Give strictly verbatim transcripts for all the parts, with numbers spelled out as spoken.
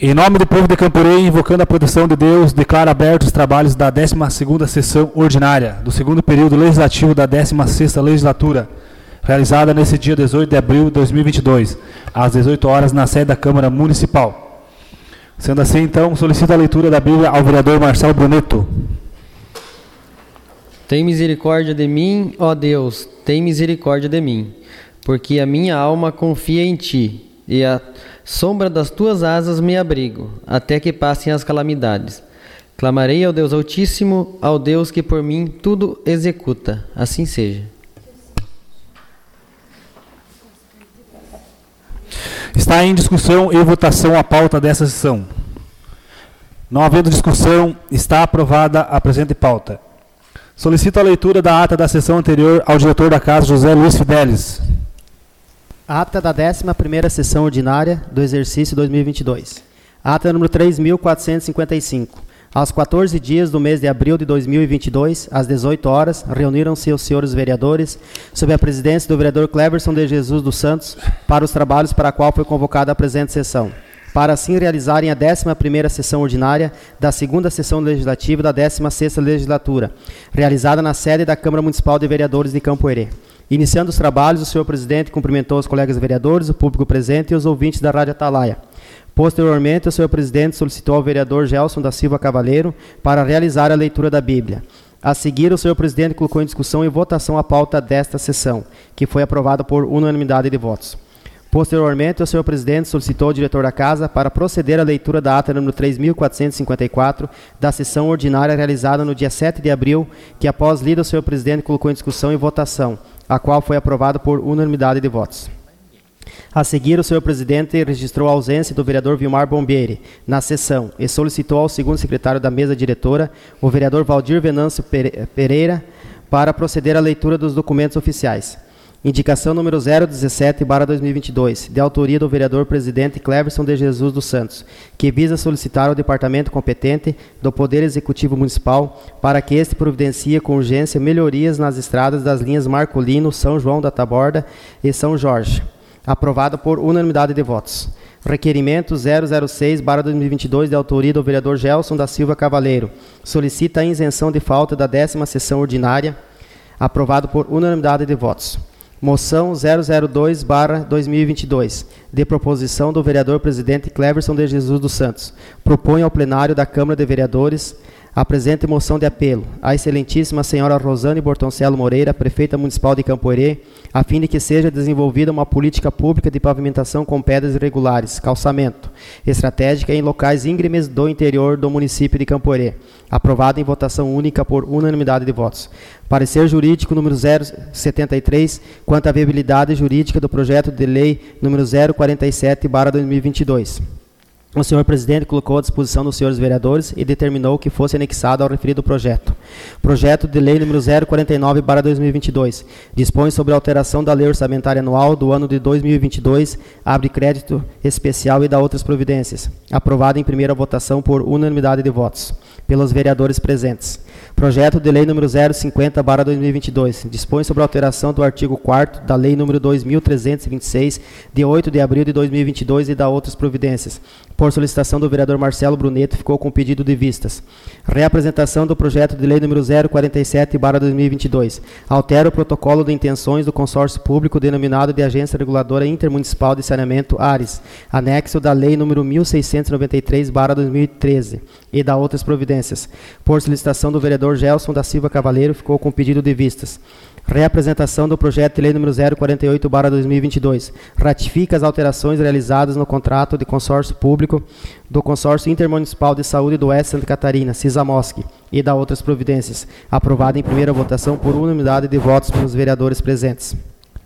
Em nome do povo de Camporê, invocando a proteção de Deus, declaro abertos os trabalhos da décima segunda sessão ordinária, do segundo período legislativo da décima sexta legislatura, realizada nesse dia dezoito de abril de dois mil e vinte e dois, às dezoito horas, na sede da Câmara Municipal. Sendo assim, então, solicito a leitura da Bíblia ao vereador Marcelo Bruneto. Tem misericórdia de mim, ó Deus, tem misericórdia de mim, porque a minha alma confia em Ti, e a sombra das Tuas asas me abrigo, até que passem as calamidades. Clamarei ao Deus Altíssimo, ao Deus que por mim tudo executa. Assim seja. Está em discussão e votação a pauta dessa sessão. Não havendo discussão, está aprovada a presente pauta. Solicito a leitura da ata da sessão anterior ao diretor da Casa, José Luiz Fidelis. Ata da décima primeira sessão ordinária do exercício dois mil e vinte e dois. Ata número três mil quatrocentos e cinquenta e cinco. Aos quatorze dias do mês de abril de dois mil e vinte e dois, às dezoito horas, reuniram-se os senhores vereadores, sob a presidência do vereador Cleverson de Jesus dos Santos, para os trabalhos para a qual foi convocada a presente sessão, para assim realizarem a décima primeira sessão ordinária da segunda sessão legislativa da décima sexta legislatura, realizada na sede da Câmara Municipal de Vereadores de Camporê. Iniciando os trabalhos, o senhor presidente cumprimentou os colegas vereadores, o público presente e os ouvintes da Rádio Atalaia. Posteriormente, o senhor presidente solicitou ao vereador Gelson da Silva Cavaleiro para realizar a leitura da Bíblia. A seguir, o senhor presidente colocou em discussão e votação a pauta desta sessão, que foi aprovada por unanimidade de votos. Posteriormente, o senhor presidente solicitou ao diretor da Casa para proceder à leitura da ata número três mil quatrocentos e cinquenta e quatro da sessão ordinária realizada no dia sete de abril, que após lida o senhor presidente colocou em discussão e votação, a qual foi aprovada por unanimidade de votos. A seguir, o senhor presidente registrou a ausência do vereador Vilmar Bombieri na sessão e solicitou ao segundo secretário da mesa diretora, o vereador Valdir Venâncio Pereira, para proceder à leitura dos documentos oficiais. Indicação número zero dezessete barra dois mil e vinte e dois, de autoria do vereador presidente Cleverson de Jesus dos Santos, que visa solicitar ao departamento competente do Poder Executivo Municipal para que este providencie com urgência melhorias nas estradas das linhas Marcolino, São João da Taborda e São Jorge. Aprovado por unanimidade de votos. Requerimento zero zero seis barra dois mil e vinte e dois, de autoria do vereador Gelson da Silva Cavaleiro. Solicita a isenção de falta da décima sessão ordinária. Aprovado por unanimidade de votos. Moção zero zero dois barra dois mil e vinte e dois, de proposição do vereador presidente Cleverson de Jesus dos Santos. Propõe ao plenário da Câmara de Vereadores a presente moção de apelo à excelentíssima senhora Rosane Bortoncelo Moreira, prefeita municipal de Camporê, a fim de que seja desenvolvida uma política pública de pavimentação com pedras irregulares, calçamento, estratégica em locais íngremes do interior do município de Camporê. Aprovado em votação única por unanimidade de votos. Parecer jurídico número zero setenta e três, quanto à viabilidade jurídica do projeto de lei número zero quarenta e sete barra dois mil e vinte e dois. O senhor presidente colocou à disposição dos senhores vereadores e determinou que fosse anexado ao referido projeto. Projeto de lei número zero quarenta e nove barra dois mil e vinte e dois. Dispõe sobre a alteração da lei orçamentária anual do ano de dois mil e vinte e dois, abre crédito especial e dá outras providências. Aprovado em primeira votação por unanimidade de votos pelos vereadores presentes. Projeto de lei número zero cinquenta barra dois mil e vinte e dois. Dispõe sobre a alteração do artigo quarto da lei número dois mil trezentos e vinte e seis, de oito de abril de dois mil e vinte e dois e dá outras providências. Por solicitação do vereador Marcelo Bruneto, ficou com pedido de vistas. Reapresentação do projeto de lei número zero quarenta e sete barra dois mil e vinte e dois. Altera o protocolo de intenções do consórcio público denominado de Agência Reguladora Intermunicipal de Saneamento, ARES, anexo da lei número mil seiscentos e noventa e três barra dois mil e treze, e dá outras providências. Por solicitação do vereador Gelson da Silva Cavaleiro, ficou com pedido de vistas. Reapresentação do projeto de lei número zero quarenta e oito barra dois mil e vinte e dois. Ratifica as alterações realizadas no contrato de consórcio público do Consórcio Intermunicipal de Saúde do Oeste Santa Catarina, CISAMOSC, e dá outras providências. Aprovada em primeira votação por unanimidade de votos pelos vereadores presentes.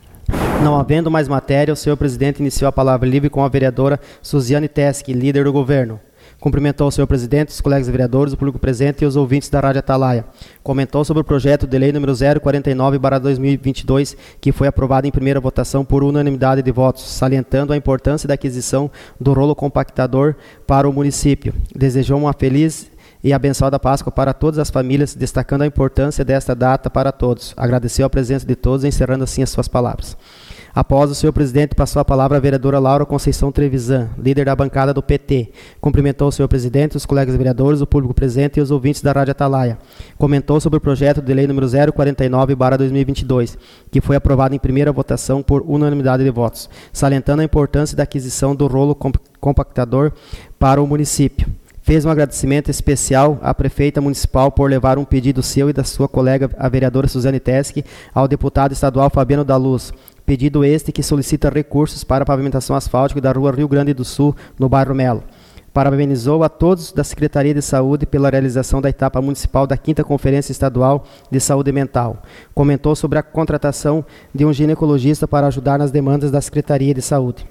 Não havendo mais matéria, o senhor presidente iniciou a palavra livre com a vereadora Suziane Teske, líder do governo. Cumprimentou o senhor presidente, os colegas vereadores, o público presente e os ouvintes da Rádio Atalaia. Comentou sobre o projeto de lei número zero quarenta e nove barra dois mil e vinte e dois, que foi aprovado em primeira votação por unanimidade de votos, salientando a importância da aquisição do rolo compactador para o município. Desejou uma feliz e abençoada Páscoa para todas as famílias, destacando a importância desta data para todos. Agradeceu a presença de todos, encerrando assim as suas palavras. Após o senhor presidente, passou a palavra a vereadora Laura Conceição Trevisan, líder da bancada do P T. Cumprimentou o senhor presidente, os colegas vereadores, o público presente e os ouvintes da Rádio Atalaia. Comentou sobre o projeto de lei número zero quarenta e nove barra dois mil e vinte e dois, que foi aprovado em primeira votação por unanimidade de votos, salientando a importância da aquisição do rolo compactador para o município. Fez um agradecimento especial à prefeita municipal por levar um pedido seu e da sua colega, a vereadora Suzane Teske, ao deputado estadual Fabiano da Luz. Pedido este que solicita recursos para a pavimentação asfáltica da rua Rio Grande do Sul, no bairro Melo. Parabenizou a todos da Secretaria de Saúde pela realização da etapa municipal da quinta Conferência Estadual de Saúde Mental. Comentou sobre a contratação de um ginecologista para ajudar nas demandas da Secretaria de Saúde.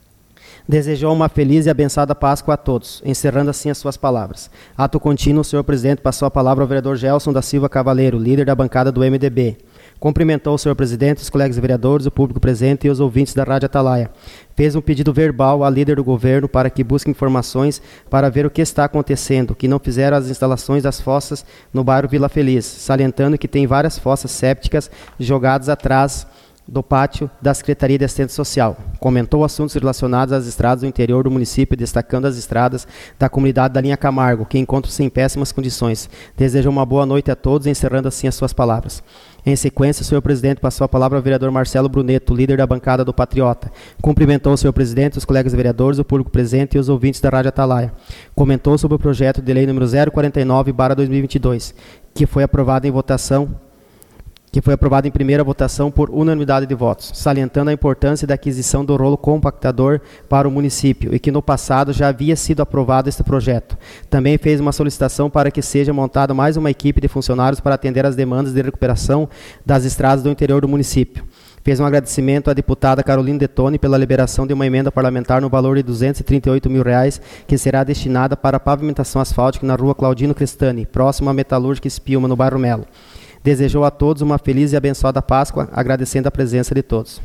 Desejou uma feliz e abençoada Páscoa a todos, encerrando assim as suas palavras. Ato contínuo, o senhor presidente passou a palavra ao vereador Gelson da Silva Cavaleiro, líder da bancada do M D B. Cumprimentou o senhor presidente, os colegas vereadores, o público presente e os ouvintes da Rádio Atalaia. Fez um pedido verbal à líder do governo para que busque informações para ver o que está acontecendo, que não fizeram as instalações das fossas no bairro Vila Feliz, salientando que tem várias fossas sépticas jogadas atrás do pátio da Secretaria de Assistência Social. Comentou assuntos relacionados às estradas do interior do município, destacando as estradas da comunidade da linha Camargo, que encontram-se em péssimas condições. Desejou uma boa noite a todos, encerrando assim as suas palavras. Em sequência, o senhor presidente passou a palavra ao vereador Marcelo Bruneto, líder da bancada do Patriota. Cumprimentou o senhor presidente, os colegas vereadores, o público presente e os ouvintes da Rádio Atalaia. Comentou sobre o projeto de lei número zero quarenta e nove barra dois mil e vinte e dois, que foi aprovado em votação que foi aprovado em primeira votação por unanimidade de votos, salientando a importância da aquisição do rolo compactador para o município e que no passado já havia sido aprovado este projeto. Também fez uma solicitação para que seja montada mais uma equipe de funcionários para atender às demandas de recuperação das estradas do interior do município. Fez um agradecimento à deputada Carolina Detoni pela liberação de uma emenda parlamentar no valor de duzentos e trinta e oito mil reais, que será destinada para a pavimentação asfáltica na rua Claudino Crestani, próximo à Metalúrgica Espiuma, no bairro Melo. Desejou a todos uma feliz e abençoada Páscoa, agradecendo a presença de todos.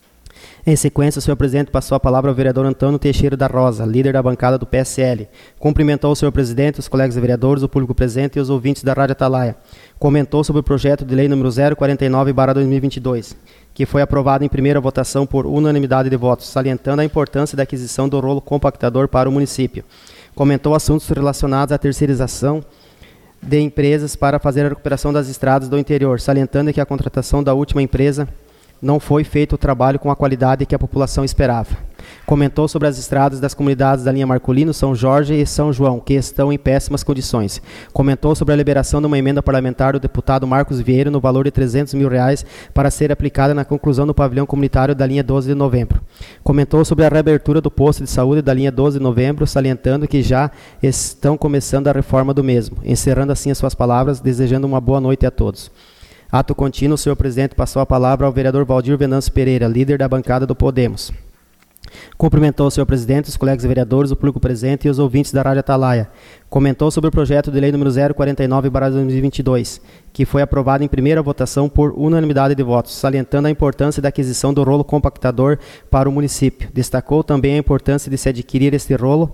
Em sequência, o senhor presidente passou a palavra ao vereador Antônio Teixeira da Rosa, líder da bancada do P S L. Cumprimentou o senhor presidente, os colegas vereadores, o público presente e os ouvintes da Rádio Atalaia. Comentou sobre o projeto de lei número zero quarenta e nove barra dois mil e vinte e dois, que foi aprovado em primeira votação por unanimidade de votos, salientando a importância da aquisição do rolo compactador para o município. Comentou assuntos relacionados à terceirização de empresas para fazer a recuperação das estradas do interior, salientando que a contratação da última empresa não foi feito o trabalho com a qualidade que a população esperava. Comentou sobre as estradas das comunidades da linha Marcolino, São Jorge e São João, que estão em péssimas condições. Comentou sobre a liberação de uma emenda parlamentar do deputado Marcos Vieira no valor de trezentos mil reais para ser aplicada na conclusão do pavilhão comunitário da linha doze de novembro. Comentou sobre a reabertura do posto de saúde da linha doze de novembro, salientando que já estão começando a reforma do mesmo. Encerrando assim as suas palavras, desejando uma boa noite a todos. Ato contínuo, o senhor presidente passou a palavra ao vereador Valdir Venâncio Pereira, líder da bancada do Podemos. Cumprimentou o senhor presidente, os colegas vereadores, o público presente e os ouvintes da Rádio Atalaia. Comentou sobre o projeto de lei número zero quarenta e nove barra dois mil e vinte e dois, que foi aprovado em primeira votação por unanimidade de votos, salientando a importância da aquisição do rolo compactador para o município. Destacou também a importância de se adquirir este rolo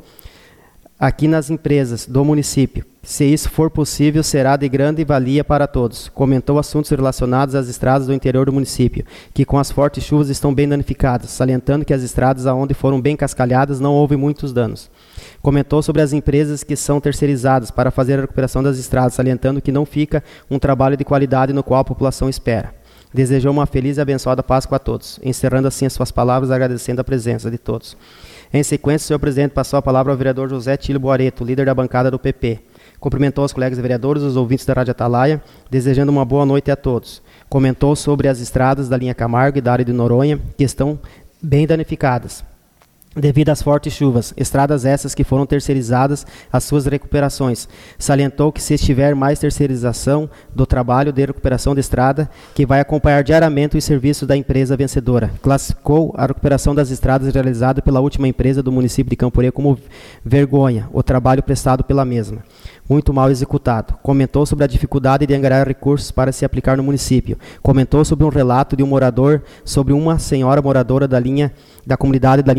aqui nas empresas do município. Se isso for possível, será de grande valia para todos. Comentou assuntos relacionados às estradas do interior do município, que com as fortes chuvas estão bem danificadas, salientando que as estradas aonde foram bem cascalhadas não houve muitos danos. Comentou sobre as empresas que são terceirizadas para fazer a recuperação das estradas, salientando que não fica um trabalho de qualidade no qual a população espera. Desejou uma feliz e abençoada Páscoa a todos, encerrando assim as suas palavras, agradecendo a presença de todos. Em sequência, o senhor presidente passou a palavra ao vereador José Tílio Boareto, líder da bancada do P P. Cumprimentou os colegas vereadores, os ouvintes da Rádio Atalaia, desejando uma boa noite a todos. Comentou sobre as estradas da linha Camargo e da área de Noronha, que estão bem danificadas devido às fortes chuvas, estradas essas que foram terceirizadas as suas recuperações. Salientou que se estiver mais terceirização do trabalho de recuperação de estrada, que vai acompanhar diariamente os serviços da empresa vencedora. Classificou a recuperação das estradas realizada pela última empresa do município de Camporê como vergonha, o trabalho prestado pela mesma. Muito mal executado. Comentou sobre a dificuldade de angariar recursos para se aplicar no município. Comentou sobre um relato de um morador, sobre uma senhora moradora da linha da comunidade da linha da área de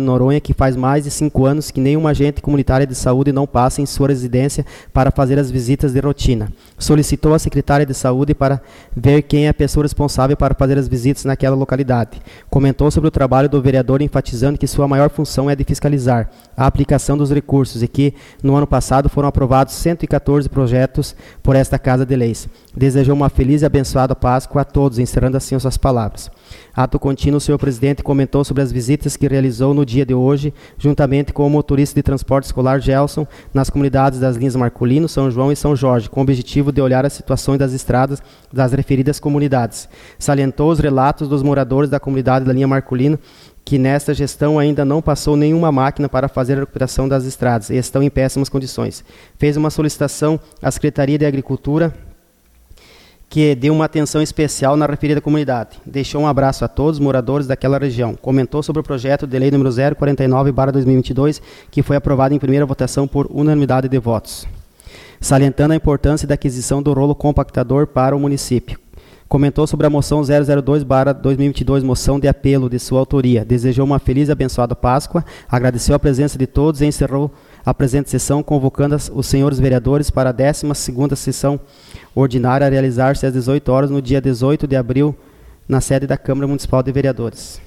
Noronha, que faz mais de cinco anos que nenhuma agente comunitária de saúde não passa em sua residência para fazer as visitas de rotina. Solicitou a secretária de saúde para ver quem é a pessoa responsável para fazer as visitas naquela localidade. Comentou sobre o trabalho do vereador, enfatizando que sua maior função é de fiscalizar a aplicação dos recursos e que, no ano passado, foram aprovados cento e quatorze projetos por esta Casa de Leis. Desejou uma feliz e abençoada Páscoa a todos, encerrando assim as suas palavras. Ato contínuo, o senhor presidente comentou sobre as visitas que realizou no dia de hoje, juntamente com o motorista de transporte escolar Gelson, nas comunidades das linhas Marculino, São João e São Jorge, com o objetivo de olhar as situações das estradas das referidas comunidades. Salientou os relatos dos moradores da comunidade da linha Marculino, que nesta gestão ainda não passou nenhuma máquina para fazer a recuperação das estradas e estão em péssimas condições. Fez uma solicitação à Secretaria de Agricultura, que deu uma atenção especial na referida comunidade. Deixou um abraço a todos os moradores daquela região. Comentou sobre o projeto de lei número zero quarenta e nove barra dois mil e vinte e dois, que foi aprovado em primeira votação por unanimidade de votos, salientando a importância da aquisição do rolo compactador para o município. Comentou sobre a moção zero zero dois barra dois mil e vinte e dois, moção de apelo de sua autoria. Desejou uma feliz e abençoada Páscoa, agradeceu a presença de todos e encerrou a presente sessão, convocando os senhores vereadores para a décima segunda sessão ordinária a realizar-se às dezoito horas no dia dezoito de abril, na sede da Câmara Municipal de Vereadores.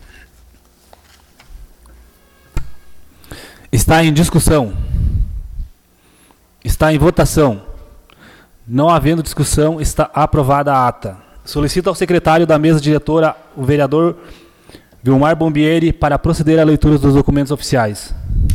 Está em discussão. Está em votação. Não havendo discussão, está aprovada a ata. Solicito ao secretário da mesa diretora, o vereador Vilmar Bombieri, para proceder à leitura dos documentos oficiais.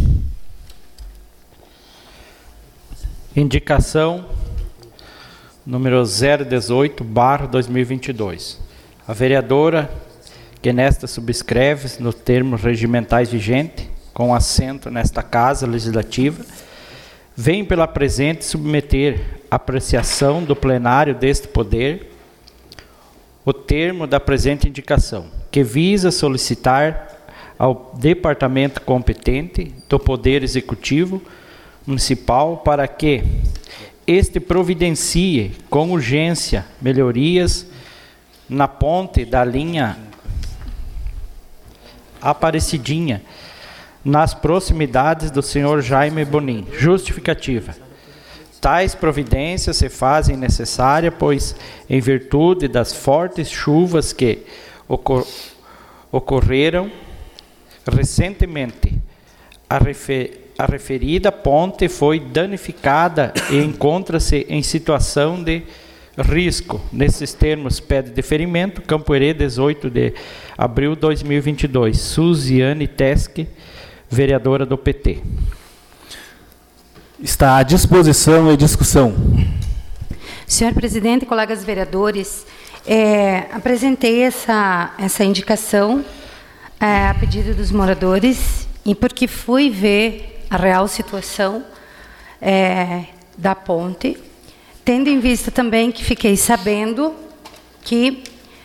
Indicação número zero dezoito barra dois mil e vinte e dois. A vereadora, que nesta subscreve nos termos regimentais vigentes, com assento nesta Casa Legislativa, vem pela presente submeter à apreciação do plenário deste poder o termo da presente indicação, que visa solicitar ao departamento competente do Poder Executivo Municipal para que este providencie com urgência melhorias na ponte da linha Aparecidinha, nas proximidades do senhor Jaime Bonin. Justificativa. Tais providências se fazem necessárias, pois, em virtude das fortes chuvas que ocor ocorreram recentemente, a, refer a referida ponte foi danificada e encontra-se em situação de risco. Nesses termos, pede deferimento, Campo Herê, dezoito de abril de dois mil e vinte e dois. Suziane Tesque, vereadora do P T. Está à disposição e discussão. Senhor presidente, colegas vereadores, é, apresentei essa, essa indicação é, a pedido dos moradores e porque fui ver a real situação é, da ponte, tendo em vista também que fiquei sabendo que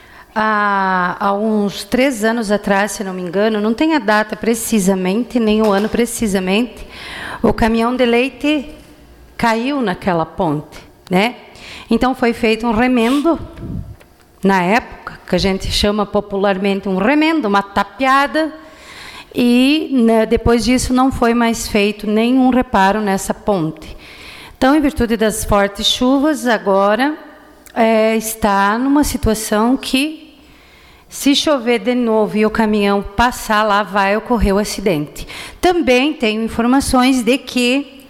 há, há uns três anos atrás, se não me engano, não tem a data precisamente, nem o ano precisamente, o caminhão de leite caiu naquela ponte, né? Então foi feito um remendo, na época, que a gente chama popularmente um remendo, uma tapeada, e né, depois disso não foi mais feito nenhum reparo nessa ponte. Então, em virtude das fortes chuvas, agora é, está numa situação que, se chover de novo e o caminhão passar lá, vai ocorrer o acidente. Também tenho informações de que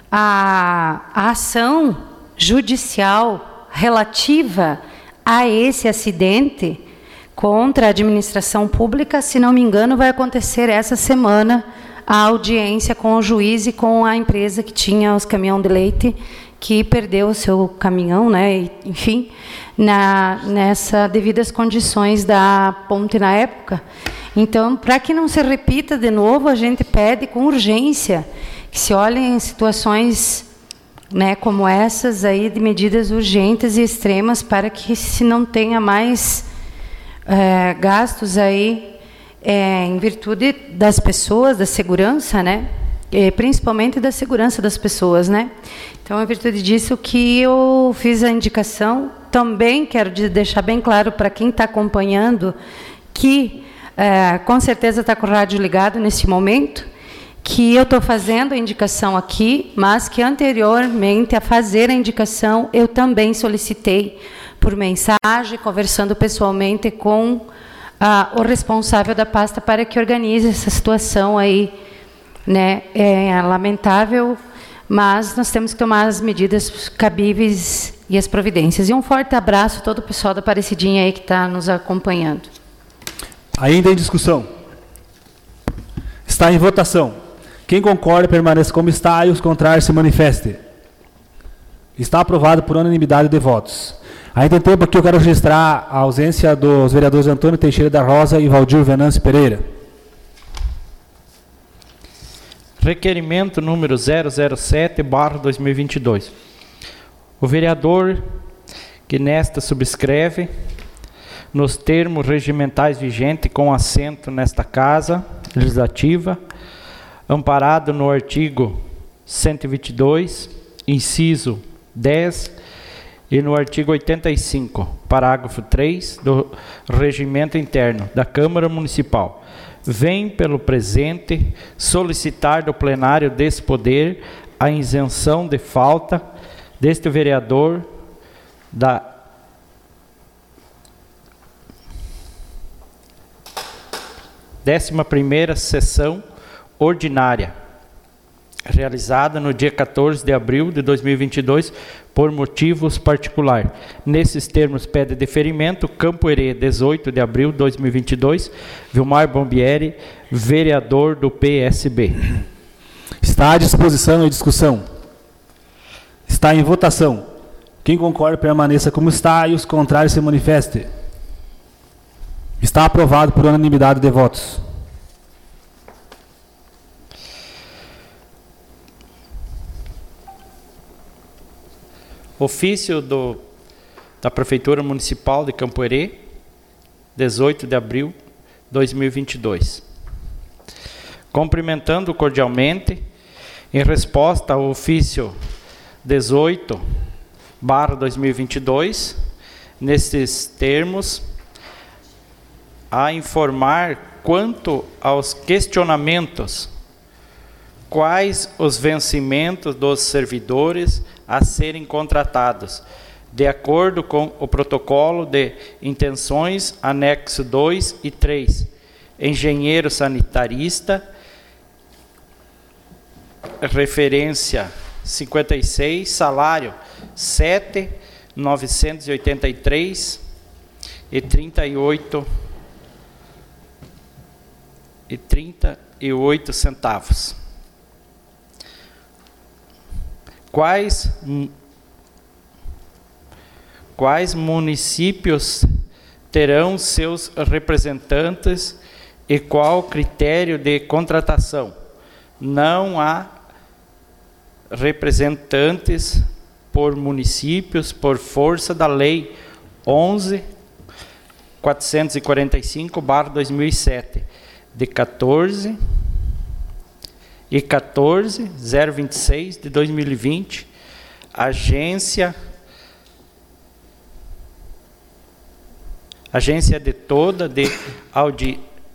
a, a ação judicial relativa a esse acidente contra a administração pública, se não me engano, vai acontecer essa semana a audiência com o juiz e com a empresa que tinha os caminhões de leite, que perdeu o seu caminhão, né, e, enfim, na, nessa devidas condições da ponte na época. Então, para que não se repita de novo, a gente pede com urgência que se olhem em situações, né, como essas aí, de medidas urgentes e extremas, para que se não tenha mais é, gastos aí é, em virtude das pessoas, da segurança, né, e principalmente da segurança das pessoas, né. Então, é em virtude disso que eu fiz a indicação. Também quero deixar bem claro para quem está acompanhando que é, com certeza está com o rádio ligado neste momento, que eu estou fazendo a indicação aqui, mas que anteriormente a fazer a indicação, eu também solicitei por mensagem, conversando pessoalmente com ah, o responsável da pasta para que organize essa situação aí, né? É lamentável, mas nós temos que tomar as medidas cabíveis e as providências. E um forte abraço a todo o pessoal da Aparecidinha aí que está nos acompanhando. Ainda em discussão. Está em votação. Quem concorda, permaneça como está, e os contrários se manifestem. Está aprovado por unanimidade de votos. Ainda tem tempo aqui, eu quero registrar a ausência dos vereadores Antônio Teixeira da Rosa e Valdir Venâncio Pereira. Requerimento número zero zero sete barra dois mil e vinte e dois. O vereador que nesta subscreve, nos termos regimentais vigentes com assento nesta Casa Legislativa, amparado no artigo cento e vinte e dois, inciso dez, e no artigo oitenta e cinco, parágrafo três, do Regimento Interno da Câmara Municipal, vem pelo presente solicitar do plenário desse poder a isenção de falta deste vereador da décima primeira sessão ordinária, realizada no dia quatorze de abril de dois mil e vinte e dois, por motivos particulares. Nesses termos, pede deferimento, Campo Herê, dezoito de abril de dois mil e vinte e dois, Vilmar Bombieri, vereador do P S B. Está à disposição e discussão. Está em votação. Quem concorda, permaneça como está, e os contrários se manifestem. Está aprovado por unanimidade de votos. Ofício do, da Prefeitura Municipal de Campo Herê, dezoito de abril de dois mil e vinte e dois. Cumprimentando cordialmente, em resposta ao ofício dezoito barra dois mil e vinte e dois, nesses termos, a informar quanto aos questionamentos, quais os vencimentos dos servidores a serem contratados, de acordo com o protocolo de intenções, anexo dois e três, engenheiro sanitarista, referência cinquenta e seis, salário sete mil novecentos e oitenta e três e trinta e oito e trinta e oito centavos. Quais, quais municípios terão seus representantes e qual critério de contratação? Não há representantes por municípios por força da Lei onze mil quatrocentos e quarenta e cinco barra dois mil e sete, de quatorze e quatorze zero vinte e seis de dois mil e vinte, agência agência de toda de audi,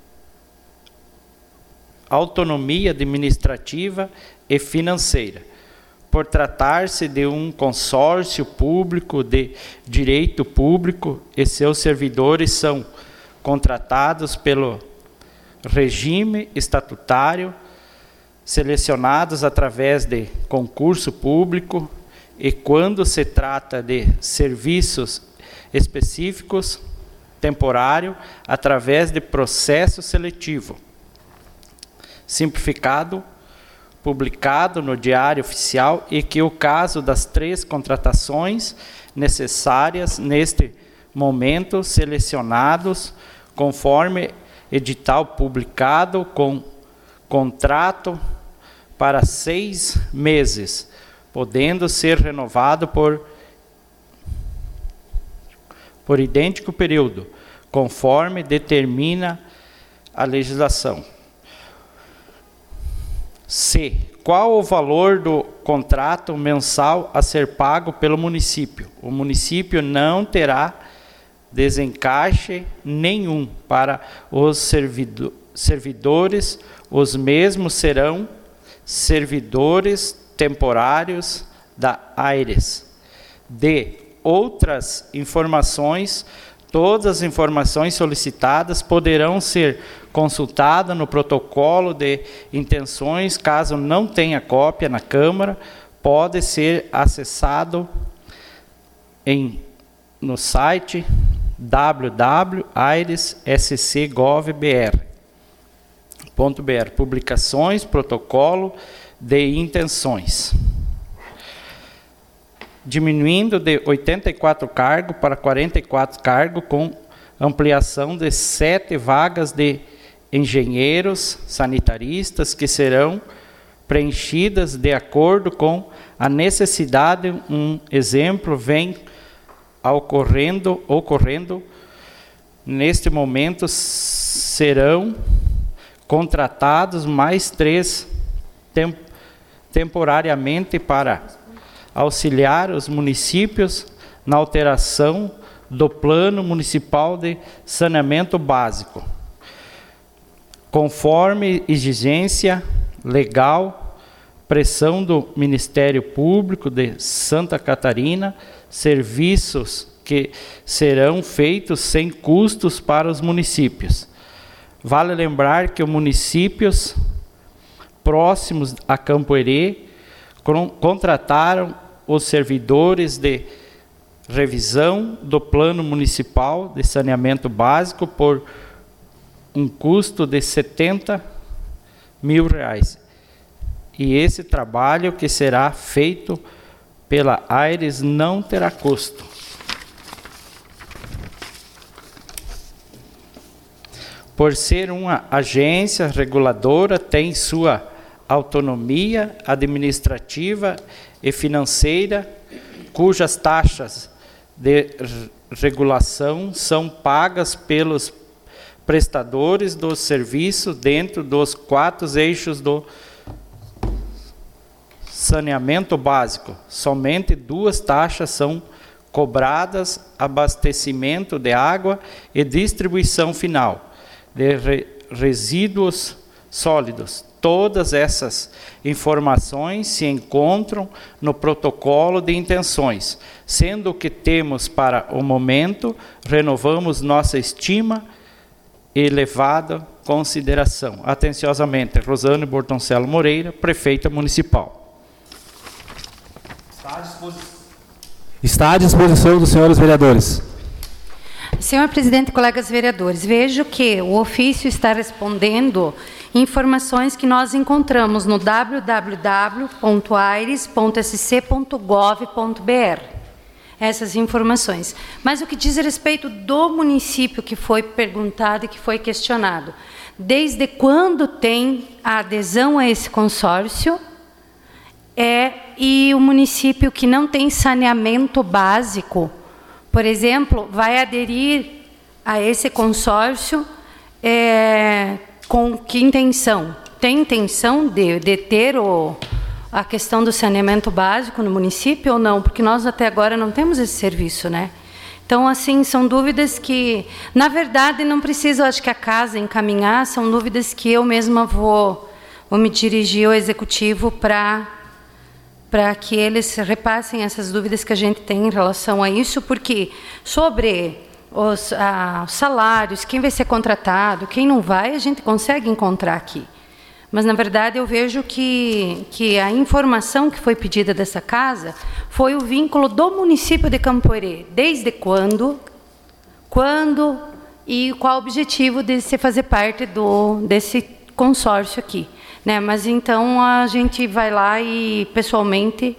autonomia administrativa e financeira, por tratar-se de um consórcio público de direito público, e seus servidores são contratados pelo regime estatutário, selecionados através de concurso público, e quando se trata de serviços específicos, temporário, através de processo seletivo, simplificado, publicado no Diário Oficial, e que o caso das três contratações necessárias neste momento, selecionados conforme edital publicado com contrato para seis meses, podendo ser renovado por, por idêntico período, conforme determina a legislação. C. Qual o valor do contrato mensal a ser pago pelo município? O município não terá desencaixe nenhum para os servidor, servidores, os mesmos serão servidores temporários da Aires. D. Outras informações, todas as informações solicitadas poderão ser consultadas no protocolo de intenções, caso não tenha cópia na Câmara, pode ser acessado em, no site w w w ponto aires s c gov ponto b r. Publicações, protocolo de intenções. Diminuindo de oitenta e quatro cargos para quarenta e quatro cargos, com ampliação de sete vagas de engenheiros sanitaristas, que serão preenchidas de acordo com a necessidade. Um exemplo vem ocorrendo, ocorrendo neste momento, serão contratados mais três tem, temporariamente para auxiliar os municípios na alteração do Plano Municipal de Saneamento Básico, conforme exigência legal, pressão do Ministério Público de Santa Catarina, serviços que serão feitos sem custos para os municípios. Vale lembrar que os municípios próximos a Campo Herê contrataram os servidores de revisão do Plano Municipal de Saneamento Básico por um custo de setenta mil reais. E esse trabalho que será feito pela Aires não terá custo. Por ser uma agência reguladora, tem sua autonomia administrativa e financeira, cujas taxas de regulação são pagas pelos prestadores do serviço dentro dos quatro eixos do saneamento básico. Somente duas taxas são cobradas: abastecimento de água e distribuição final de re resíduos sólidos. Todas essas informações se encontram no protocolo de intenções, sendo que temos para o momento, renovamos nossa estima e elevada consideração. Atenciosamente, Rosane Bortoncelo Moreira, Prefeita Municipal. Está à disposição, Está à disposição dos senhores vereadores. Senhor presidente, colegas vereadores, vejo que o ofício está respondendo informações que nós encontramos no w w w ponto aires ponto s c ponto gov ponto b r. Essas informações. Mas o que diz respeito do município que foi perguntado e que foi questionado, desde quando tem a adesão a esse consórcio, é, e o município que não tem saneamento básico, por exemplo, vai aderir a esse consórcio é, com que intenção? Tem intenção de, de ter o, a questão do saneamento básico no município ou não? Porque nós até agora não temos esse serviço, né? Então, assim, são dúvidas que, na verdade, não precisa, acho que a casa encaminhar, são dúvidas que eu mesma vou, vou me dirigir ao executivo para para que eles repassem essas dúvidas que a gente tem em relação a isso, porque sobre os, ah, os salários, quem vai ser contratado, quem não vai, a gente consegue encontrar aqui. Mas, na verdade, eu vejo que, que a informação que foi pedida dessa casa foi o vínculo do município de Campo Herê. Desde quando, quando e qual o objetivo de se fazer parte do, desse consórcio aqui. Né? Mas, então, a gente vai lá e, pessoalmente,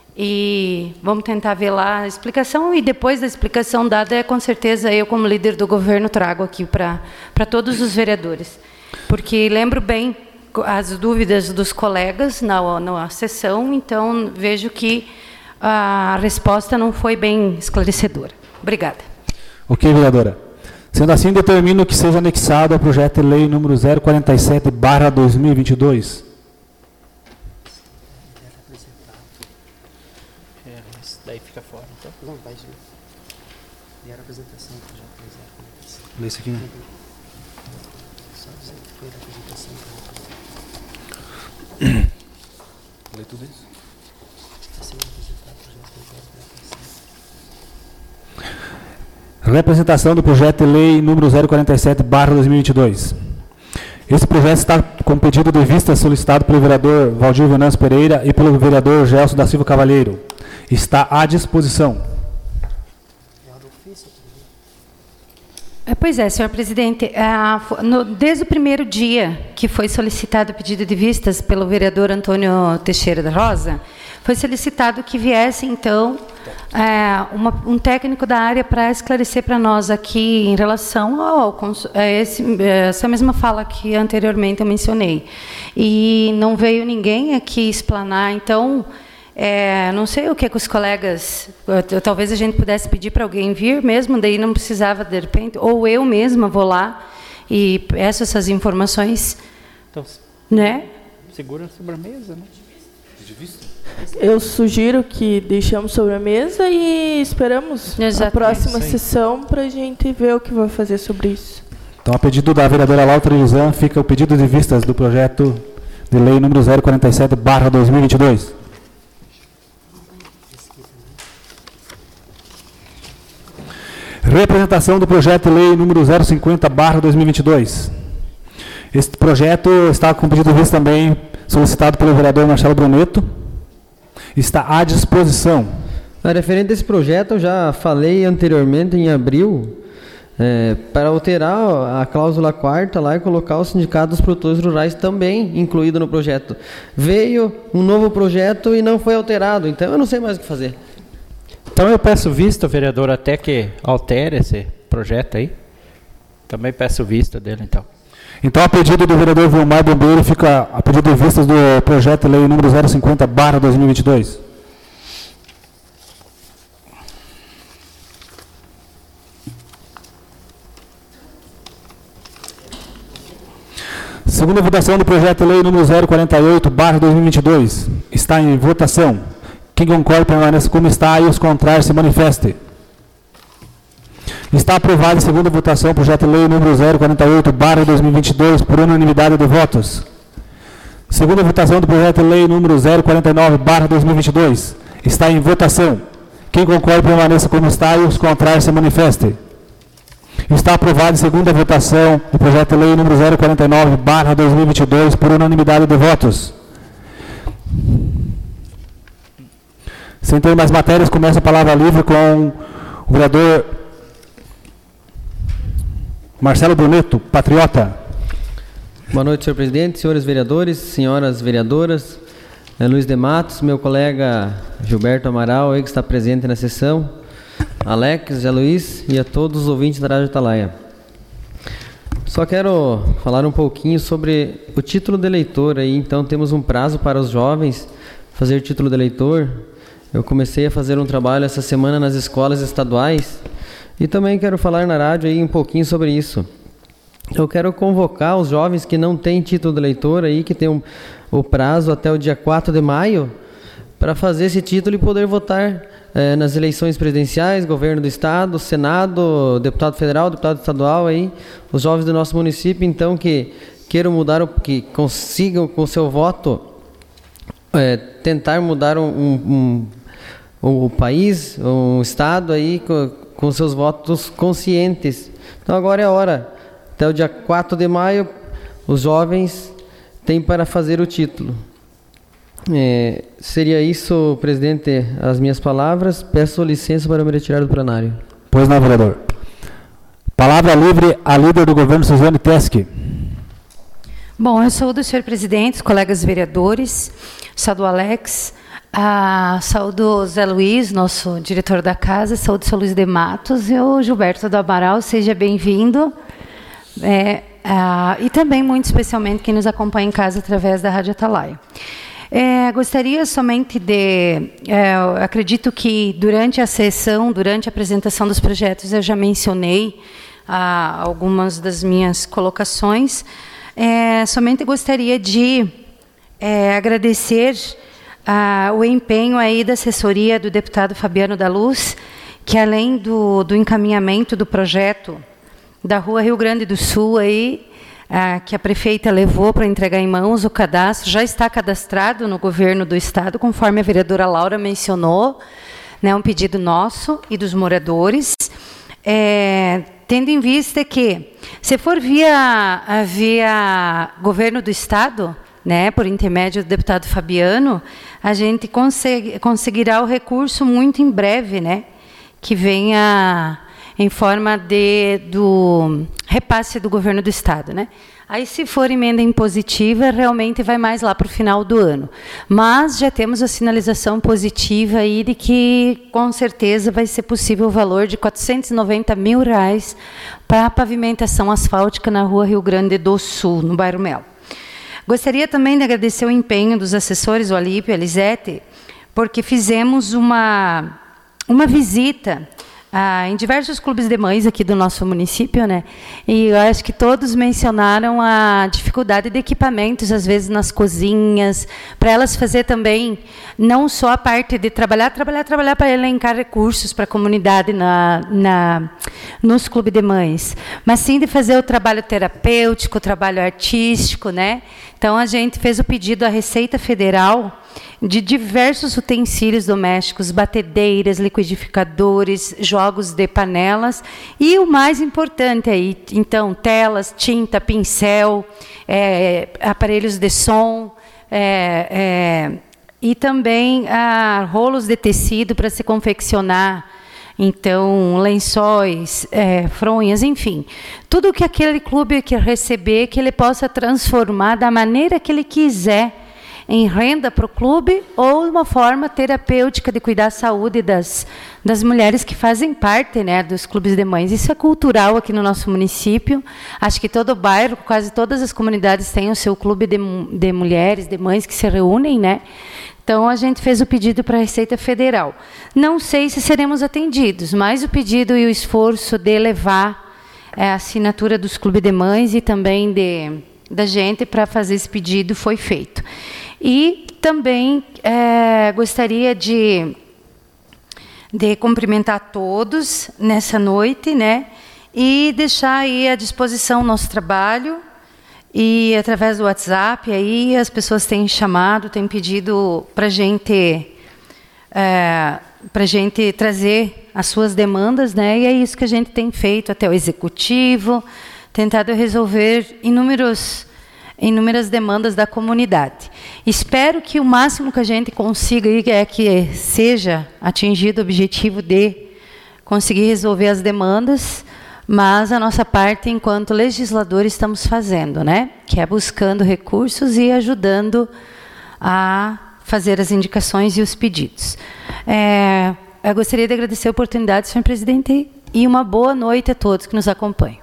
e vamos tentar ver lá a explicação, e depois da explicação dada, com certeza, eu, como líder do governo, trago aqui para para todos os vereadores. Porque lembro bem as dúvidas dos colegas na, na sessão, então vejo que a resposta não foi bem esclarecedora. Obrigada. Ok, vereadora. Sendo assim, determino que seja anexado ao projeto de lei número zero quarenta e sete barra dois mil e vinte e dois. É, isso daí fica fora, então. Não, vai. Vieram a apresentação já. Lê isso aqui, né? Lê tudo isso? Representação do projeto de lei número zero quarenta e sete barra dois mil e vinte e dois. Esse projeto está com pedido de vista solicitado pelo vereador Valdir Venâncio Pereira e pelo vereador Gelson da Silva Cavalheiro. Está à disposição. Pois é, senhor presidente, desde o primeiro dia que foi solicitado o pedido de vistas pelo vereador Antônio Teixeira da Rosa, foi solicitado que viesse, então, uma, um técnico da área para esclarecer para nós aqui em relação ao, a esse, essa mesma fala que anteriormente eu mencionei. E não veio ninguém aqui explanar, então... É, não sei o que, que os colegas, talvez a gente pudesse pedir para alguém vir mesmo, daí não precisava de repente, ou eu mesma vou lá e peço essas informações, então, né? Segura sobre a mesa, né? Eu sugiro que deixamos sobre a mesa e esperamos Exatamente. a próxima sessão para a gente ver o que vai fazer sobre isso. Então, a pedido da vereadora Lautra Iuzan, fica o pedido de vistas do projeto de lei número zero quarenta e sete barra dois mil e vinte e dois. Representação do projeto de lei número zero cinquenta barra dois mil e vinte e dois. Este projeto está com pedido de vista também solicitado pelo vereador Marcelo Brunetto. Está à disposição. A referente a esse projeto, eu já falei anteriormente, em abril, é, para alterar a cláusula quarta lá e colocar o Sindicato dos Produtores Rurais também incluído no projeto. Veio um novo projeto e não foi alterado, então eu não sei mais o que fazer. Então eu peço vista, vereador, até que altere esse projeto aí. Também peço vista dele, então. Então, a pedido do vereador Vilmar Bombeiro, fica a pedido de vistas do projeto de lei número zero cinquenta barra dois mil e vinte e dois. Segunda votação do projeto de lei número zero quarenta e oito barra dois mil e vinte e dois. Está em votação. Quem concorda permaneça como está e os contrários se manifestem. Está aprovado em segunda votação o projeto de lei número zero quarenta e oito barra dois mil e vinte e dois por unanimidade de votos. Segunda votação do projeto de lei número zero quarenta e nove barra dois mil e vinte e dois. Está em votação. Quem concorda permaneça como está e os contrários se manifestem. Está aprovado em segunda votação o projeto de lei número zero quarenta e nove barra dois mil e vinte e dois por unanimidade de votos. Sem ter mais matérias, começa a palavra livre com o vereador Marcelo Brunetto, patriota. Boa noite, senhor presidente, senhores vereadores, senhoras vereadoras, é Luiz de Matos, meu colega Gilberto Amaral, aí que está presente na sessão, Alex, Zé Luiz e a todos os ouvintes da Rádio Atalaia. Só quero falar um pouquinho sobre o título de eleitor. Aí, então, temos um prazo para os jovens fazer título de eleitor. Eu comecei a fazer um trabalho essa semana nas escolas estaduais e também quero falar na rádio aí um pouquinho sobre isso. Eu quero convocar os jovens que não têm título de eleitor aí, que tem um, o prazo até o dia quatro de maio, para fazer esse título e poder votar eh, nas eleições presidenciais, governo do estado, senado, deputado federal, deputado estadual aí, os jovens do nosso município, então, que queiram mudar, que consigam com o seu voto eh, tentar mudar um, um, um, o país, um estado aí com, com seus votos conscientes. Então agora é a hora. Até o dia quatro de maio, os jovens têm para fazer o título. É, seria isso, presidente, as minhas palavras. Peço licença para me retirar do plenário. Pois não, vereador. Palavra livre à líder do governo, Suzane Teske. Bom, eu saúdo o senhor presidente, os colegas vereadores, saúdo o Alex, a, saúdo o Zé Luiz, nosso diretor da casa, saúdo o senhor Luiz de Matos e o Gilberto do Amaral, seja bem-vindo. É, a, e também, muito especialmente, quem nos acompanha em casa através da Rádio Atalaia. É, gostaria somente de... É, acredito que durante a sessão, durante a apresentação dos projetos, eu já mencionei ah, algumas das minhas colocações. É, somente gostaria de é, agradecer ah, o empenho aí da assessoria do deputado Fabiano da Luz, que além do, do encaminhamento do projeto da Rua Rio Grande do Sul, aí, ah, que a prefeita levou para entregar em mãos. O cadastro já está cadastrado no governo do estado, conforme a vereadora Laura mencionou, né, um pedido nosso e dos moradores, é, tendo em vista que, se for via, via governo do estado, né, por intermédio do deputado Fabiano, a gente consegue, conseguirá o recurso muito em breve, né, que venha em forma de, do repasse do governo do estado, né. Aí, se for emenda impositiva, realmente vai mais lá para o final do ano. Mas já temos a sinalização positiva aí de que, com certeza, vai ser possível o valor de quatrocentos e noventa mil reais para a pavimentação asfáltica na Rua Rio Grande do Sul, no bairro Mel. Gostaria também de agradecer o empenho dos assessores, o Alípio e a Elisete, porque fizemos uma, uma visita ah, em diversos clubes de mães aqui do nosso município, né? E eu acho que todos mencionaram a dificuldade de equipamentos, às vezes nas cozinhas, para elas fazer também, não só a parte de trabalhar, trabalhar, trabalhar para elencar recursos para a comunidade na, na, nos clubes de mães, mas sim de fazer o trabalho terapêutico, o trabalho artístico, né? Então, a gente fez o pedido à Receita Federal de diversos utensílios domésticos, batedeiras, liquidificadores, jogos de panelas e o mais importante aí, então, telas, tinta, pincel, é, aparelhos de som, é, é, e também ah, rolos de tecido para se confeccionar, então, lençóis, é, fronhas, enfim. Tudo que aquele clube quer receber, que ele possa transformar da maneira que ele quiser em renda para o clube ou uma forma terapêutica de cuidar da saúde das, das mulheres que fazem parte, né, dos clubes de mães. Isso é cultural aqui no nosso município. Acho que todo bairro, quase todas as comunidades têm o seu clube de, de mulheres, de mães que se reúnem, né? Então, a gente fez o pedido para a Receita Federal. Não sei se seremos atendidos, mas o pedido e o esforço de levar é, a assinatura dos clubes de mães e também de, da gente para fazer esse pedido foi feito. E também é, gostaria de, de cumprimentar todos nessa noite, né, e deixar aí à disposição o nosso trabalho. E através do WhatsApp, aí as pessoas têm chamado, têm pedido para a gente, é, para gente trazer as suas demandas, né? E é isso que a gente tem feito até o Executivo, tentado resolver inúmeros, inúmeras demandas da comunidade. Espero que o máximo que a gente consiga aí é que seja atingido o objetivo de conseguir resolver as demandas, mas a nossa parte, enquanto legislador, estamos fazendo, né? Que é buscando recursos e ajudando a fazer as indicações e os pedidos. É, eu gostaria de agradecer a oportunidade, senhor presidente, e uma boa noite a todos que nos acompanham.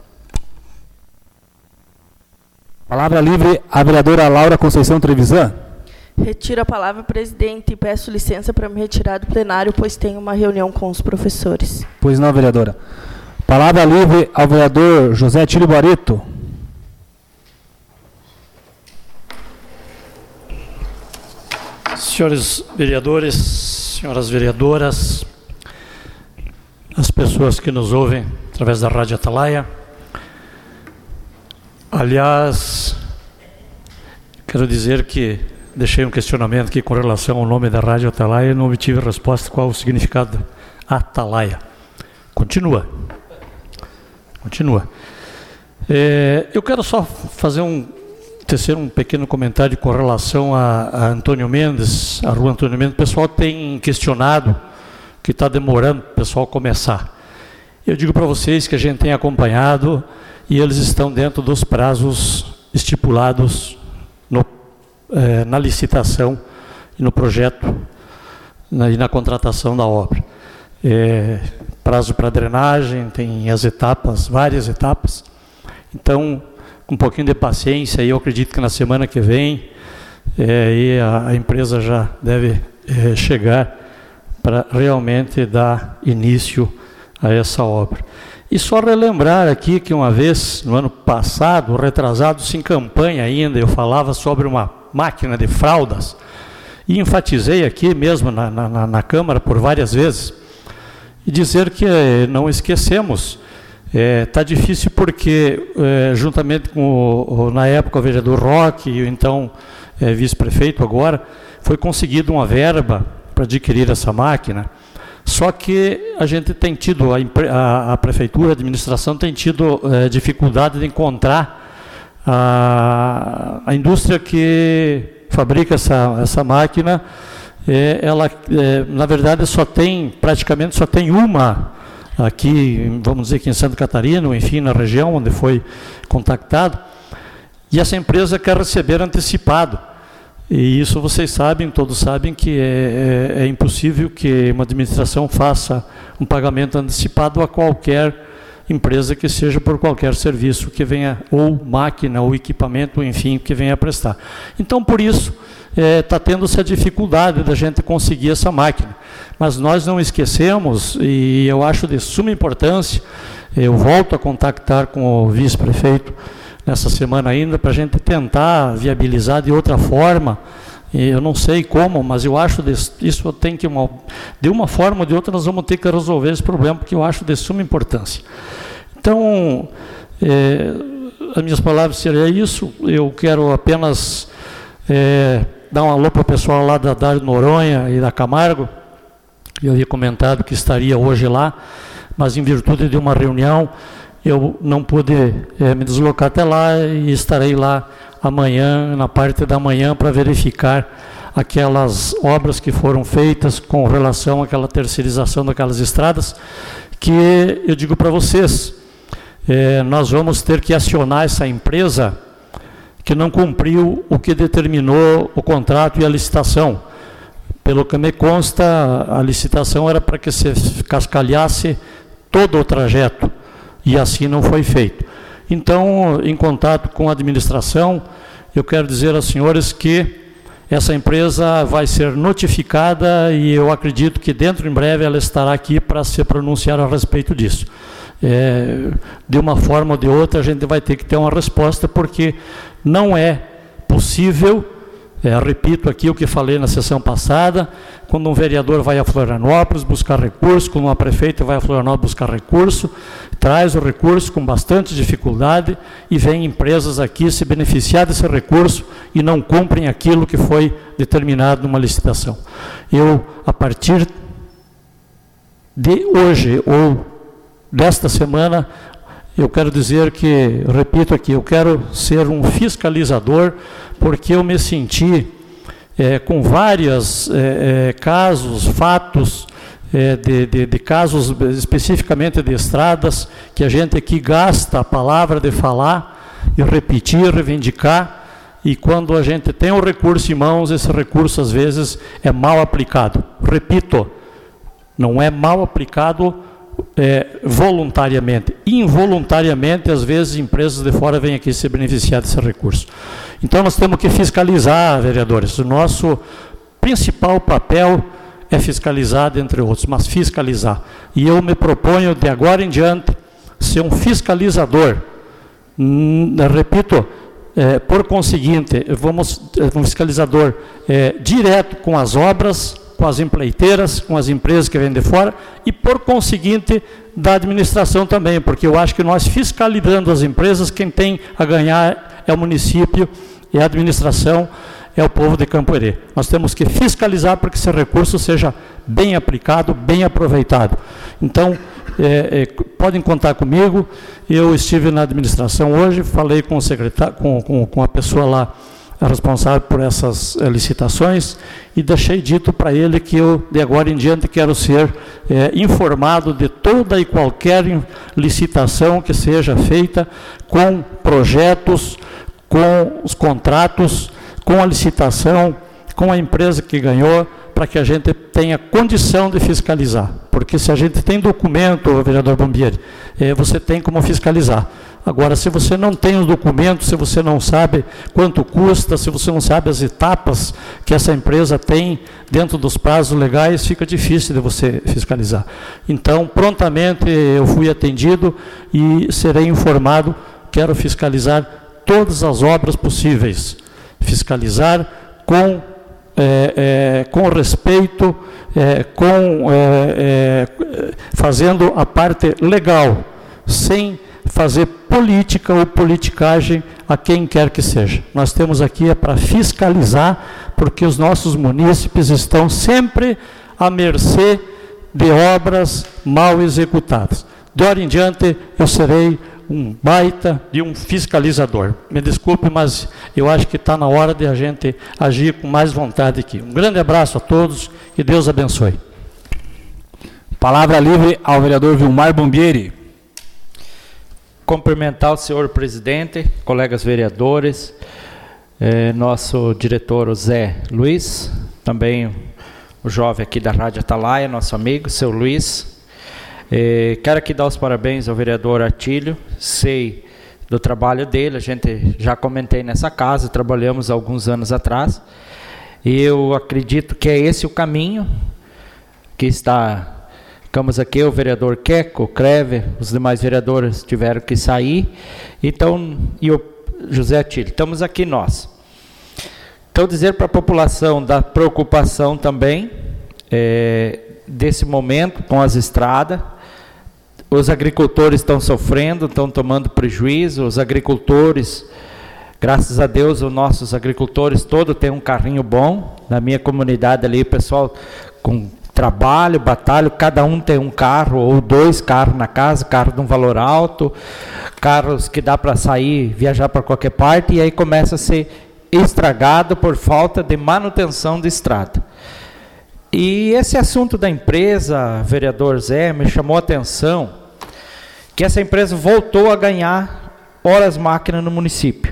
Palavra livre, a vereadora Laura Conceição Trevisan. Retiro a palavra, presidente, e peço licença para me retirar do plenário, pois tenho uma reunião com os professores. Pois não, vereadora. Palavra livre ao vereador José Tílio Barreto. Senhores vereadores, senhoras vereadoras, as pessoas que nos ouvem através da Rádio Atalaia. Aliás, quero dizer que deixei um questionamento aqui com relação ao nome da Rádio Atalaia e não obtive resposta qual o significado Atalaia. Continua. Continua. É, eu quero só fazer um, tecer um pequeno comentário com relação a, a Antônio Mendes, a rua Antônio Mendes. O pessoal tem questionado que está demorando o pessoal começar. Eu digo para vocês que a gente tem acompanhado e eles estão dentro dos prazos estipulados no, é, na licitação e no projeto na, e na contratação da obra. É, prazo para drenagem, tem as etapas, várias etapas. Então, com um pouquinho de paciência, eu acredito que na semana que vem é, e a, a empresa já deve é, chegar para realmente dar início a essa obra. E só relembrar aqui que uma vez, no ano passado, retrasado-se em campanha ainda, eu falava sobre uma máquina de fraldas e enfatizei aqui mesmo na, na, na Câmara por várias vezes, e dizer que não esquecemos Está é, difícil porque, é, juntamente com, o, o, na época, o vereador Roque e o então é, vice-prefeito agora, foi conseguido uma verba para adquirir essa máquina. Só que a gente tem tido, a, a, a prefeitura, a administração tem tido é, dificuldade de encontrar a, a indústria que fabrica essa, essa máquina. É, ela, é, na verdade, só tem, praticamente só tem uma aqui, vamos dizer que em Santa Catarina, ou enfim, na região onde foi contactado, e essa empresa quer receber antecipado. E isso vocês sabem, todos sabem que é, é, é impossível que uma administração faça um pagamento antecipado a qualquer empresa que seja por qualquer serviço que venha, ou máquina, ou equipamento, enfim, que venha a prestar. Então, por isso, está é, tendo essa dificuldade da gente conseguir essa máquina. Mas nós não esquecemos, e eu acho de suma importância, eu volto a contactar com o vice-prefeito nessa semana ainda, para a gente tentar viabilizar de outra forma. Eu não sei como, mas eu acho que isso tem que, uma, de uma forma ou de outra, nós vamos ter que resolver esse problema, porque eu acho de suma importância. Então, é, as minhas palavras seriam isso. Eu quero apenas é, dar um alô para o pessoal lá da Dário Noronha e da Camargo. Eu havia comentado que estaria hoje lá, mas em virtude de uma reunião, eu não pude é, me deslocar até lá e estarei lá amanhã, na parte da manhã, para verificar aquelas obras que foram feitas com relação àquela terceirização daquelas estradas, que eu digo para vocês, é, nós vamos ter que acionar essa empresa que não cumpriu o que determinou o contrato e a licitação. Pelo que me consta, a licitação era para que se cascalhasse todo o trajeto, e assim não foi feito. Então, em contato com a administração, eu quero dizer aos senhores que essa empresa vai ser notificada e eu acredito que dentro em breve ela estará aqui para se pronunciar a respeito disso. É, de uma forma ou de outra a gente vai ter que ter uma resposta, porque não é possível, é, repito aqui o que falei na sessão passada, quando um vereador vai a Florianópolis buscar recurso, quando uma prefeita vai a Florianópolis buscar recurso, traz o recurso com bastante dificuldade e vem empresas aqui se beneficiar desse recurso e não cumprem aquilo que foi determinado numa licitação. Eu, a partir de hoje ou desta semana, eu quero dizer que, repito aqui, eu quero ser um fiscalizador, porque eu me senti é, com vários é, é, casos, fatos, é, de, de, de casos especificamente de estradas, que a gente aqui gasta a palavra de falar e repetir, reivindicar, e quando a gente tem o recurso em mãos, esse recurso às vezes é mal aplicado. Repito, não é mal aplicado É, voluntariamente, involuntariamente, às vezes empresas de fora vêm aqui se beneficiar desse recurso. Então nós temos que fiscalizar, vereadores. O nosso principal papel é fiscalizar, dentre outros, mas fiscalizar. E eu me proponho, de agora em diante, ser um fiscalizador. Hum, repito, é, por conseguinte, vamos, um fiscalizador é, direto com as obras, com as empreiteiras, com as empresas que vêm de fora e, por conseguinte, da administração também, porque eu acho que nós, fiscalizando as empresas, quem tem a ganhar é o município, é a administração, é o povo de Campo Herê. Nós temos que fiscalizar para que esse recurso seja bem aplicado, bem aproveitado. Então, é, é, podem contar comigo. Eu estive na administração hoje, falei com o secretário, com, com, com a pessoa lá, a responsável por essas é, licitações, e deixei dito para ele que eu, de agora em diante, quero ser é, informado de toda e qualquer licitação que seja feita, com projetos, com os contratos, com a licitação, com a empresa que ganhou, para que a gente tenha condição de fiscalizar. Porque se a gente tem documento, vereador Bombieri, é, você tem como fiscalizar. Agora, se você não tem os documentos, se você não sabe quanto custa, se você não sabe as etapas que essa empresa tem dentro dos prazos legais, fica difícil de você fiscalizar. Então, prontamente eu fui atendido e serei informado. Quero fiscalizar todas as obras possíveis. Fiscalizar com, é, é, com respeito, é, com, é, é, fazendo a parte legal. sem fazer política ou politicagem a quem quer que seja. Nós temos aqui é para fiscalizar, porque os nossos munícipes estão sempre à mercê de obras mal executadas. De hora em diante, eu serei um baita de um fiscalizador. Me desculpe, mas eu acho que está na hora de a gente agir com mais vontade aqui. Um grande abraço a todos e Deus abençoe. Palavra livre ao vereador Vilmar Bombieri. Cumprimentar o senhor presidente, colegas vereadores, eh, nosso diretor, o Zé Luiz, também o jovem aqui da Rádio Atalaia, nosso amigo, seu Luiz. Eh, quero aqui dar os parabéns ao vereador Atílio, sei do trabalho dele, a gente já comentei nessa casa, trabalhamos há alguns anos atrás, e eu acredito que é esse o caminho que está... Ficamos aqui, o vereador Queco, o Creve, os demais vereadores tiveram que sair, então, e o José Atílio, estamos aqui nós. Então, dizer para a população da preocupação também, é, desse momento com as estradas, os agricultores estão sofrendo, estão tomando prejuízo, os agricultores, graças a Deus, os nossos agricultores todos têm um carrinho bom, na minha comunidade ali, o pessoal com trabalho, batalha, cada um tem um carro ou dois carros na casa, carro de um valor alto, carros que dá para sair, viajar para qualquer parte, e aí começa a ser estragado por falta de manutenção de estrada. E esse assunto da empresa, vereador Zé, me chamou a atenção, que essa empresa voltou a ganhar horas máquina no município.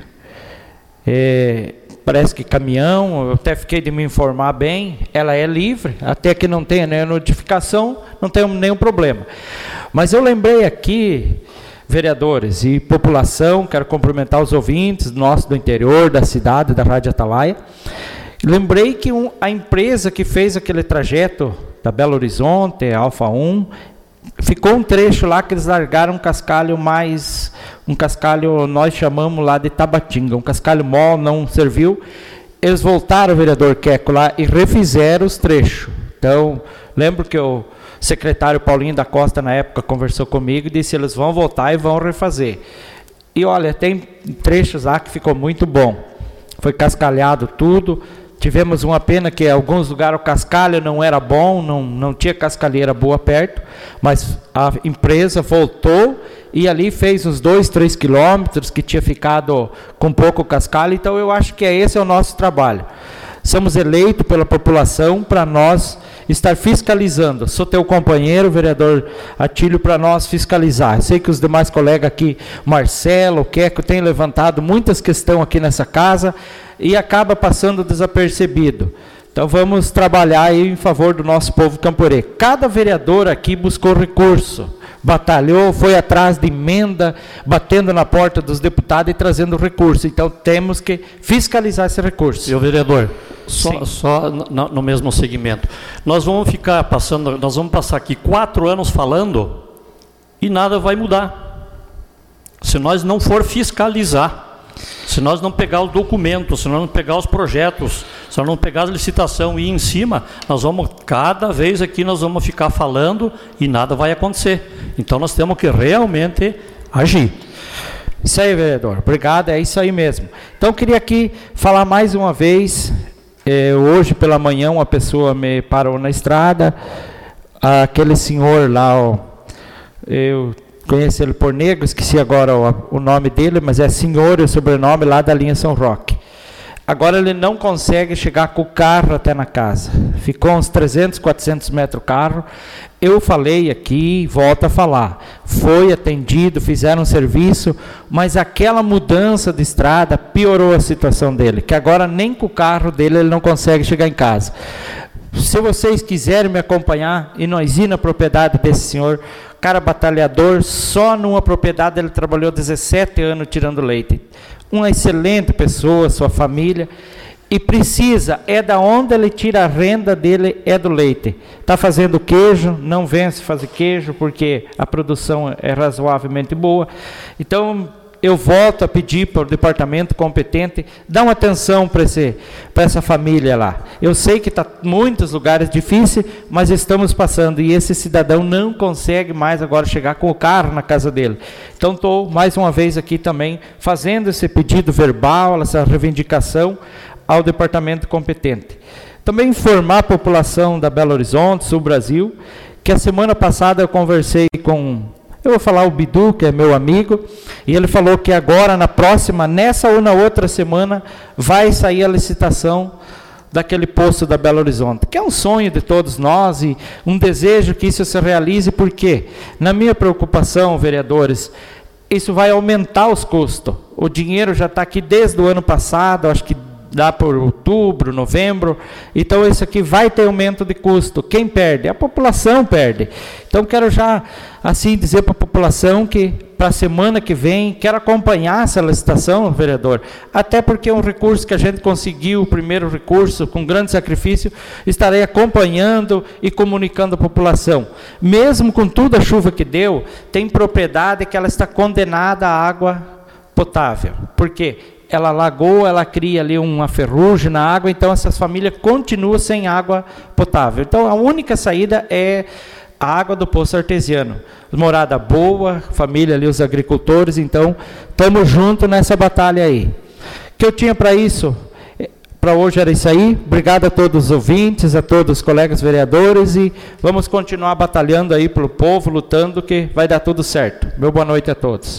É, parece que caminhão, eu até fiquei de me informar bem, ela é livre, até que não tenha nenhuma notificação, não tem nenhum problema. Mas eu lembrei aqui, vereadores e população, quero cumprimentar os ouvintes nossos do interior, da cidade, da Rádio Atalaia, lembrei que um, a empresa que fez aquele trajeto da Belo Horizonte, Alfa um, ficou um trecho lá que eles largaram um cascalho mais, um cascalho, nós chamamos lá de Tabatinga, um cascalho mole, não serviu. Eles voltaram, vereador Queco, lá e refizeram os trechos. Então, lembro que o secretário Paulinho da Costa, na época, conversou comigo e disse, eles vão voltar e vão refazer. E olha, tem trechos lá que ficou muito bom. Foi cascalhado tudo. Tivemos uma pena que em alguns lugares o cascalho não era bom, não, não tinha cascalheira boa perto, mas a empresa voltou e ali fez uns dois, três quilômetros que tinha ficado com pouco cascalho, então eu acho que é esse é o nosso trabalho. Somos eleitos pela população para nós estar fiscalizando. Sou teu companheiro, vereador Atílio, para nós fiscalizar. Eu sei que os demais colegas aqui, Marcelo, Queco, têm levantado muitas questões aqui nessa casa, e acaba passando desapercebido. Então vamos trabalhar aí em favor do nosso povo camporê. Cada vereador aqui buscou recurso, batalhou, foi atrás de emenda, batendo na porta dos deputados e trazendo recurso. Então temos que fiscalizar esse recurso. Senhor vereador, só, só no, no mesmo segmento. Nós vamos ficar passando, nós vamos passar aqui quatro anos falando e nada vai mudar. Se nós não for fiscalizar, se nós não pegar o documento, se nós não pegar os projetos, se nós não pegar a licitação e ir em cima, nós vamos, cada vez aqui nós vamos ficar falando e nada vai acontecer. Então nós temos que realmente agir. Isso aí, vereador. Obrigado, é isso aí mesmo. Então eu queria aqui falar mais uma vez, eh, hoje pela manhã uma pessoa me parou na estrada, aquele senhor lá, ó, eu... conheço ele por negro, esqueci agora o, o nome dele, mas é senhor e o sobrenome lá da linha São Roque. Agora ele não consegue chegar com o carro até na casa. Ficou uns trezentos, quatrocentos metros o carro. Eu falei aqui, volto a falar. Foi atendido, fizeram um serviço, mas aquela mudança de estrada piorou a situação dele, que agora nem com o carro dele ele não consegue chegar em casa. Se vocês quiserem me acompanhar e nós ir na propriedade desse senhor, cara batalhador, só numa propriedade ele trabalhou dezessete anos tirando leite. Uma excelente pessoa, sua família, e precisa, é da onde ele tira a renda dele, é do leite. Está fazendo queijo, não vence fazer queijo, porque a produção é razoavelmente boa. Então, eu volto a pedir para o departamento competente dar uma atenção para essa família lá. Eu sei que está em muitos lugares difícil, mas estamos passando, e esse cidadão não consegue mais agora chegar com o carro na casa dele. Então estou mais uma vez aqui também fazendo esse pedido verbal, essa reivindicação ao departamento competente. Também informar a população da Belo Horizonte, Sul Brasil, que a semana passada eu conversei com, eu vou falar o Bidu, que é meu amigo, e ele falou que agora, na próxima, nessa ou na outra semana, vai sair a licitação daquele posto da Belo Horizonte, que é um sonho de todos nós e um desejo que isso se realize, porque, na minha preocupação, vereadores, isso vai aumentar os custos. O dinheiro já está aqui desde o ano passado, acho que dá por outubro, novembro, então isso aqui vai ter aumento de custo. Quem perde? A população perde. Então quero já assim dizer para a população que para a semana que vem, quero acompanhar essa licitação, vereador, até porque é um recurso que a gente conseguiu, o primeiro recurso, com grande sacrifício, estarei acompanhando e comunicando à população. Mesmo com toda a chuva que deu, tem propriedade que ela está condenada à água potável. Por quê? Ela lagou, ela cria ali uma ferrugem na água, então essas famílias continuam sem água potável. Então a única saída é a água do poço artesiano. Morada boa, família ali, os agricultores, então estamos juntos nessa batalha aí. O que eu tinha para isso, para hoje era isso aí. Obrigado a todos os ouvintes, a todos os colegas vereadores, e vamos continuar batalhando aí pelo povo, lutando, que vai dar tudo certo. Meu boa noite a todos.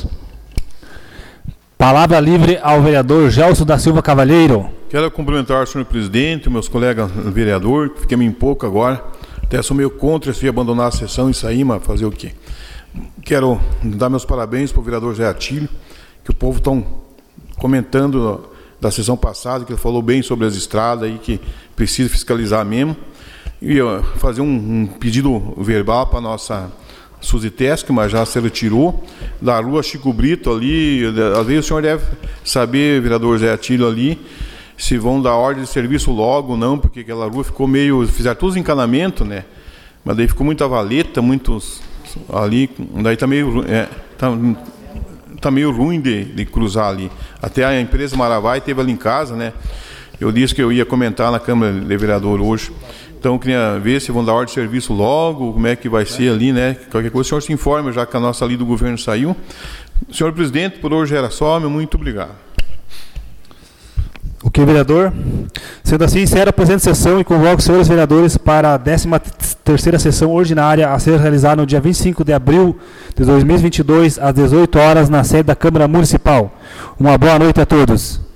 Palavra livre ao vereador Gelson da Silva Cavalheiro. Quero cumprimentar o senhor presidente, meus colegas vereadores, fiquei meio pouco agora, até sou meio contra se abandonar a sessão e sair, mas fazer o quê? Quero dar meus parabéns para o vereador Zé Atílio, que o povo está comentando da sessão passada, que ele falou bem sobre as estradas aí, que precisa fiscalizar mesmo, e uh, fazer um, um pedido verbal para a nossa Suzitesc, mas já se retirou, da rua Chico Brito ali, às vezes o senhor deve saber, vereador Zé Atílio ali, se vão dar ordem de serviço logo ou não, porque aquela rua ficou meio, fizeram todos os encanamentos, né, mas daí ficou muita valeta, muitos ali, daí está meio, é, tá, tá meio ruim de, de cruzar ali, até a empresa Maravai teve ali em casa, né, eu disse que eu ia comentar na Câmara de Vereador hoje. Então, eu queria ver se vão dar ordem de serviço logo, como é que vai ser ali, né? Qualquer coisa, o senhor se informa, já que a nossa lei do governo saiu. Senhor presidente, por hoje era só, meu muito obrigado. Ok, vereador. Sendo assim, encerra a presente sessão e convoco os senhores vereadores para a décima terceira sessão ordinária a ser realizada no dia vinte e cinco de abril de dois mil e vinte e dois, às dezoito horas, na sede da Câmara Municipal. Uma boa noite a todos.